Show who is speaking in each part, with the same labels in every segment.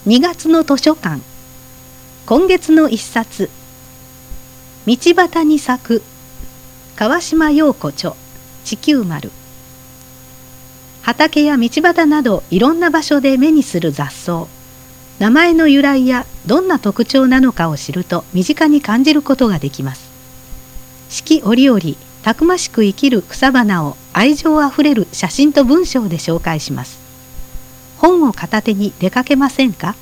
Speaker 1: 2月の図書館。今月の一冊。道端に咲く川島陽子著地球丸。畑や道端などいろんな場所で目にする雑草。名前の由来やどんな特徴なのかを知ると身近に感じることができます。四季折々たくましく生きる草花を愛情あふれる写真と文章で紹介します。本を片手に出かけませんか？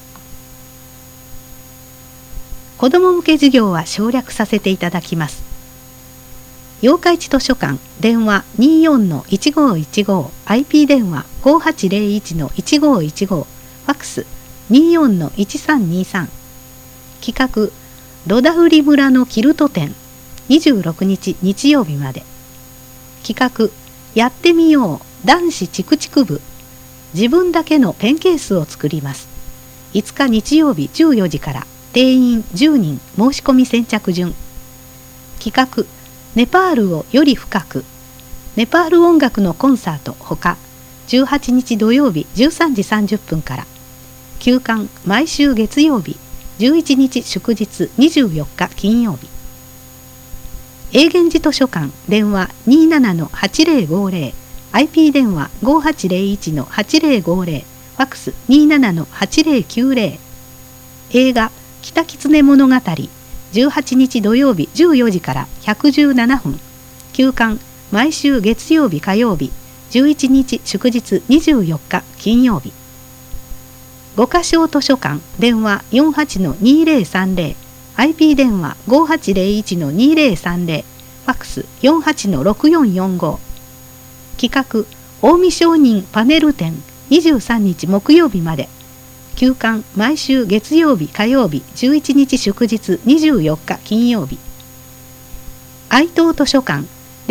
Speaker 1: 子ども向け授業は省略させていただきます。八日市図書館、電話 24-1515、IP 電話 5801-1515、ファックス 24-1323。企画、ロダウリ村のキルト展、26日日曜日まで。企画、やってみよう男子チクチク部。自分だけのペンケースを作ります。5日日曜日14時から。定員10人、申し込み先着順。企画、ネパールをより深く。ネパール音楽のコンサートほか、18日土曜日13時30分から。休館毎週月曜日、11日祝日24日金曜日。永源寺図書館、電話 27-8050、IP 電話 5801-8050、ファックス 27-8090。映画北狐物語、18日土曜日14時から117分。休館毎週月曜日火曜日、11日祝日24日金曜日。五箇小図書館、電話 48-2030、IP 電話 5801-2030、ファックス 48-6445。企画、近江商人パネル展、23日木曜日まで。休館毎週月曜日火曜日、11日祝日24日金曜日。愛東図書館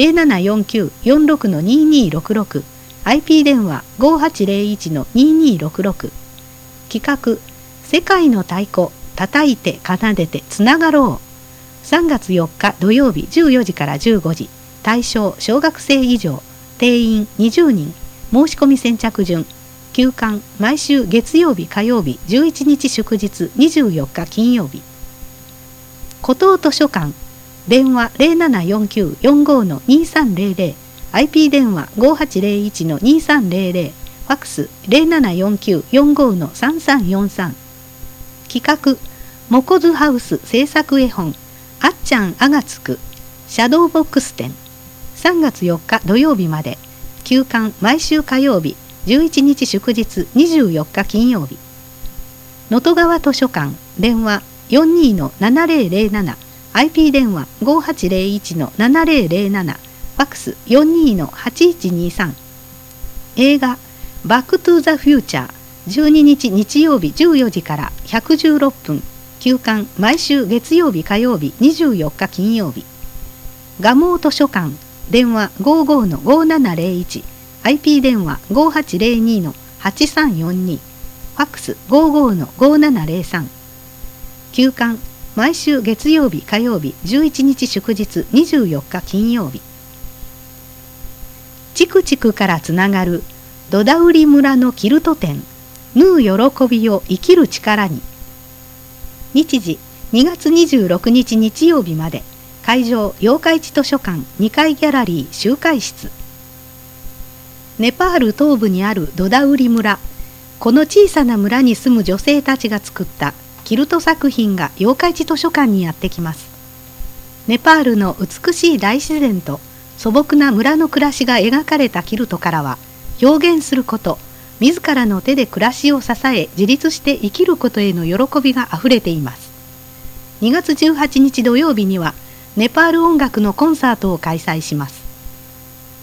Speaker 1: 0749-46-2266、 IP 電話 5801-2266。企画、世界の太鼓叩いて奏でてつながろう。3月4日土曜日14時から15時。対象小学生以上。定員20人、申し込み先着順。休館毎週月曜日火曜日、11日祝日24日金曜日。古東図書館、電話 0749-45-2300、 IP 電話 5801-2300、 ファックス 0749-45-3343。企画、モコズハウス制作絵本、あっちゃんあがつくシャドーボックス展、3月4日土曜日まで。休館毎週火曜日、11日祝日24日金曜日。能登川図書館、電話 42-7007、 IP 電話 5801-7007、 ファックス 42-8123。 映画バックトゥーザフューチャー、12日日曜日14時から116分。休館毎週月曜日火曜日24日金曜日。蒲生図書館、電話 55-5701、IP 電話 5802-8342、ファックス 55-5703。休館毎週月曜日火曜日、11日祝日24日金曜日。チクチクからつながるドダウリ村のキルト展、縫う喜びを生きる力に。日時2月26日日曜日まで。会場八日市図書館2階ギャラリー集会室。ネパール東部にあるドダウリ村。この小さな村に住む女性たちが作ったキルト作品が八日市図書館にやってきます。ネパールの美しい大自然と素朴な村の暮らしが描かれたキルトからは、表現すること、自らの手で暮らしを支え自立して生きることへの喜びがあふれています。2月18日土曜日にはネパール音楽のコンサートを開催します。